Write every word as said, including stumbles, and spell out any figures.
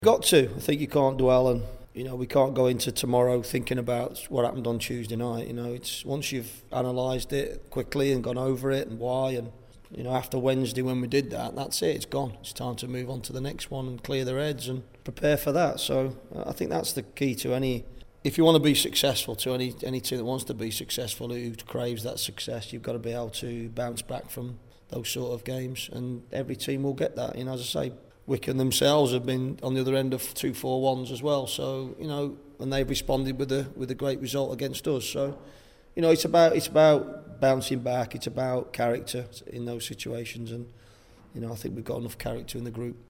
Got to. I think you can't dwell, and you know we can't go into tomorrow thinking about what happened on Tuesday night. You know, it's once you've analysed it quickly and gone over it and why, and you know after Wednesday when we did that, that's it. It's gone. It's time to move on to the next one and clear their heads and prepare for that. So uh, I think that's the key to any. If you want to be successful, to any any team that wants to be successful, who craves that success, you've got to be able to bounce back from those sort of games, and every team will get that. You know, as I say, Wycombe themselves have been on the other end of two four ones as well. So you know, and they've responded with a with a great result against us. So you know, it's about it's about bouncing back. It's about character in those situations, and you know, I think we've got enough character in the group.